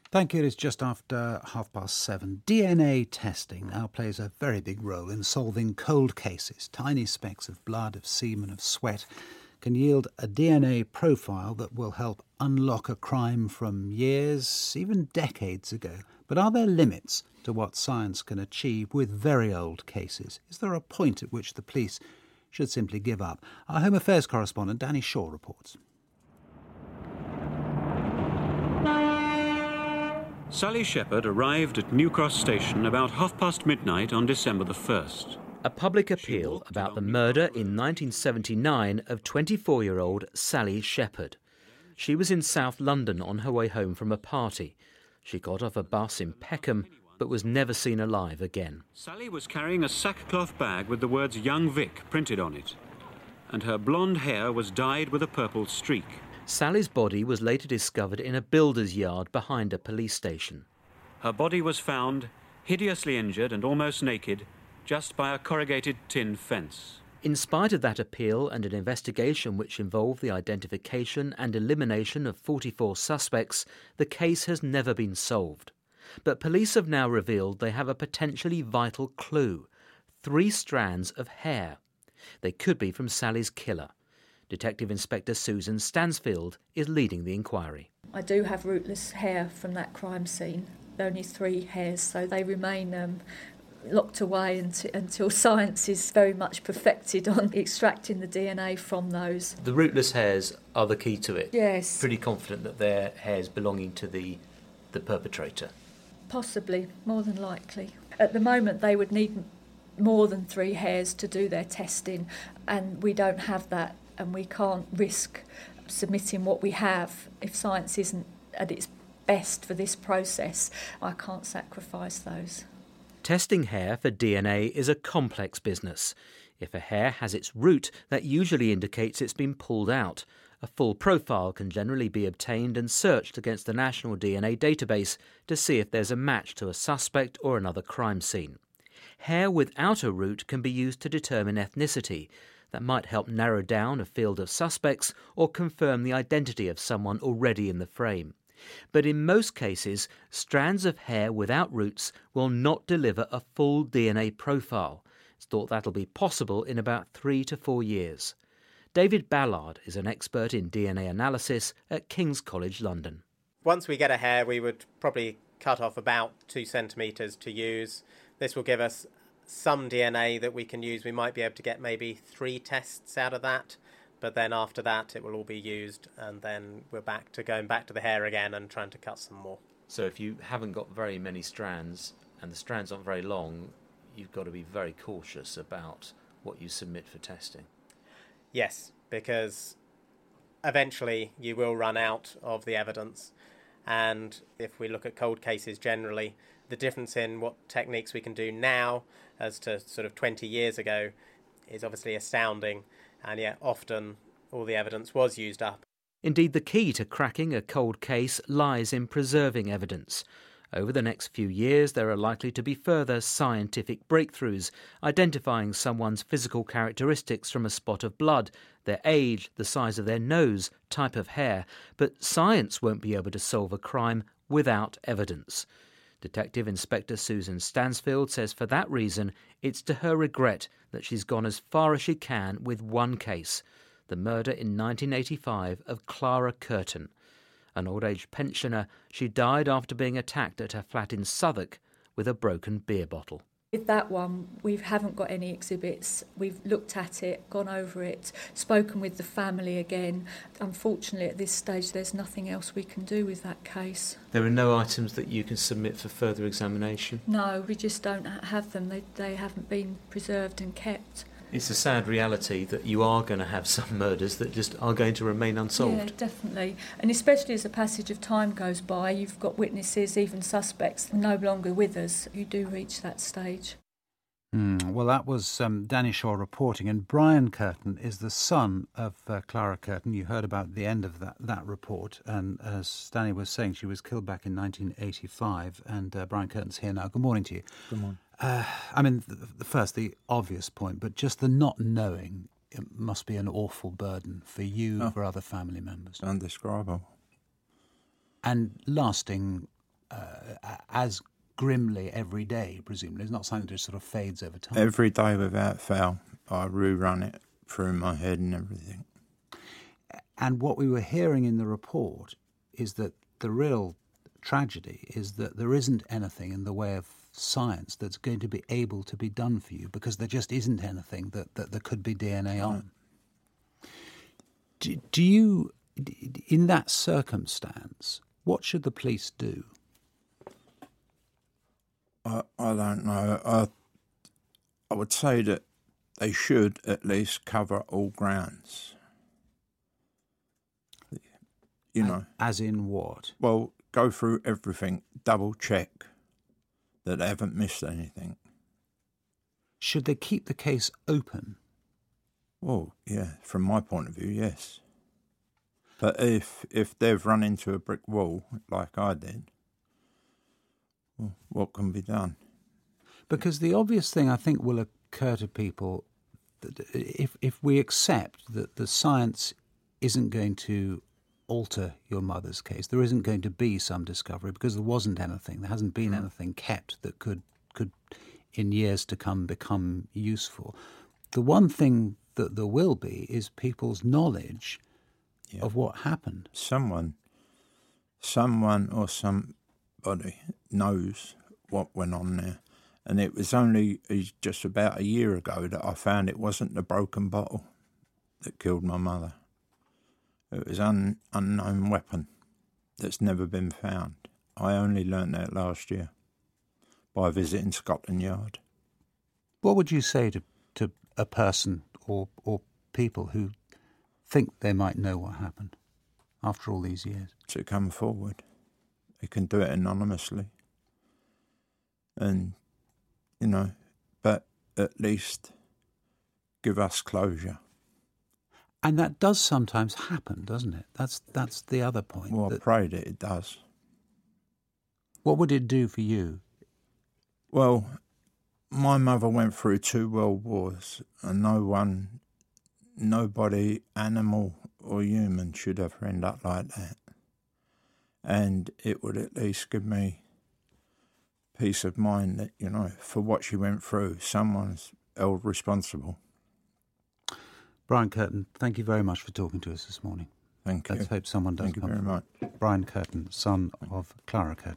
Thank you. It's just after 7:30. DNA testing now plays a very big role in solving cold cases. Tiny specks of blood, of semen, of sweat can yield a DNA profile that will help unlock a crime from years, even decades ago. But are there limits to what science can achieve with very old cases? Is there a point at which the police should simply give up? Our Home Affairs correspondent Danny Shaw reports. Sally Shepherd arrived at New Cross Station about midnight on December the 1st. A public appeal about the murder in 1979 of 24-year-old Sally Shepherd. She was in South London on her way home from a party. She got off a bus in Peckham but was never seen alive again. Sally was carrying a sackcloth bag with the words Young Vic printed on it, and her blonde hair was dyed with a purple streak. Sally's body was later discovered in a builder's yard behind a police station. Her body was found, hideously injured and almost naked, just by a corrugated tin fence. In spite of that appeal and an investigation which involved the identification and elimination of 44 suspects, the case has never been solved. But police have now revealed they have a potentially vital clue: 3 strands of hair. They could be from Sally's killer. Detective Inspector Susan Stansfield is leading the inquiry. I do have rootless hair from that crime scene. Only 3 hairs, so they remain locked away until science is very much perfected on extracting the DNA from those. The rootless hairs are the key to it? Yes. Pretty confident that they're hairs belonging to the perpetrator? Possibly, more than likely. At the moment they would need more than 3 hairs to do their testing, and we don't have that. And we can't risk submitting what we have if science isn't at its best for this process. I can't sacrifice those. Testing hair for DNA is a complex business. If a hair has its root, that usually indicates it's been pulled out. A full profile can generally be obtained and searched against the National DNA Database to see if there's a match to a suspect or another crime scene. Hair without a root can be used to determine ethnicity. That might help narrow down a field of suspects or confirm the identity of someone already in the frame. But in most cases, strands of hair without roots will not deliver a full DNA profile. It's thought that'll be possible in about 3 to 4 years. David Ballard is an expert in DNA analysis at King's College London. Once we get a hair, we would probably cut off about 2 centimetres to use. This will give us some DNA that we can use. We might be able to get maybe 3 tests out of that, but then after that it will all be used, and then we're going back to the hair again and trying to cut some more. So if you haven't got very many strands and the strands aren't very long, you've got to be very cautious about what you submit for testing. Yes, because eventually you will run out of the evidence, and if we look at cold cases generally, the difference in what techniques we can do now as to sort of 20 years ago is obviously astounding, and yet often all the evidence was used up. Indeed, the key to cracking a cold case lies in preserving evidence. Over the next few years, there are likely to be further scientific breakthroughs, identifying someone's physical characteristics from a spot of blood, their age, the size of their nose, type of hair. But science won't be able to solve a crime without evidence. Detective Inspector Susan Stansfield says for that reason, it's to her regret that she's gone as far as she can with one case, the murder in 1985 of Clara Curtin. An old-age pensioner, she died after being attacked at her flat in Southwark with a broken beer bottle. With that one, we haven't got any exhibits. We've looked at it, gone over it, spoken with the family again. Unfortunately, at this stage, there's nothing else we can do with that case. There are no items that you can submit for further examination? No, we just don't have them. They haven't been preserved and kept. It's a sad reality that you are going to have some murders that just are going to remain unsolved. Yeah, definitely. And especially as the passage of time goes by, you've got witnesses, even suspects, no longer with us. You do reach that stage. Well, that was Danny Shaw reporting, and Brian Curtin is the son of Clara Curtin. You heard about the end of that report, and as Danny was saying, she was killed back in 1985, and Brian Curtin's here now. Good morning to you. Good morning. I mean, the obvious point, but just the not knowing, it must be an awful burden for you, for other family members. Indescribable. And lasting as grimly every day, presumably. It's not something that just sort of fades over time. Every day without fail, I rerun it through my head and everything. And what we were hearing in the report is that the real tragedy is that there isn't anything in the way of science that's going to be able to be done for you, because there just isn't anything that there could be DNA on. Do you, in that circumstance, what should the police do? I don't know. I would say that they should at least cover all grounds. You know. As in what? Well, go through everything, double check that they haven't missed anything. Should they keep the case open? Well, yeah, from my point of view, yes. But if they've run into a brick wall, like I did, well, what can be done? Because the obvious thing I think will occur to people, that if we accept that the science isn't going to alter your mother's case, there isn't going to be some discovery, because there wasn't anything, there hasn't been anything kept that could in years to come become useful. The one thing that there will be is people's knowledge of what happened. Someone or somebody knows what went on there. And it was only just about a year ago that I found it wasn't the broken bottle that killed my mother. It was an unknown weapon that's never been found. I only learnt that last year by visiting Scotland Yard. What would you say to a person or people who think they might know what happened after all these years? To come forward. They can do it anonymously. And, you know, but at least give us closure. And that does sometimes happen, doesn't it? That's the other point. Well, I pray that it does. What would it do for you? Well, my mother went through 2 world wars, and nobody, animal or human, should ever end up like that. And it would at least give me peace of mind that, you know, for what she went through, someone's held responsible. Brian Curtin, thank you very much for talking to us this morning. Thank you. Let's hope someone does Thank you very much. Brian Curtin, son of Clara Curtin.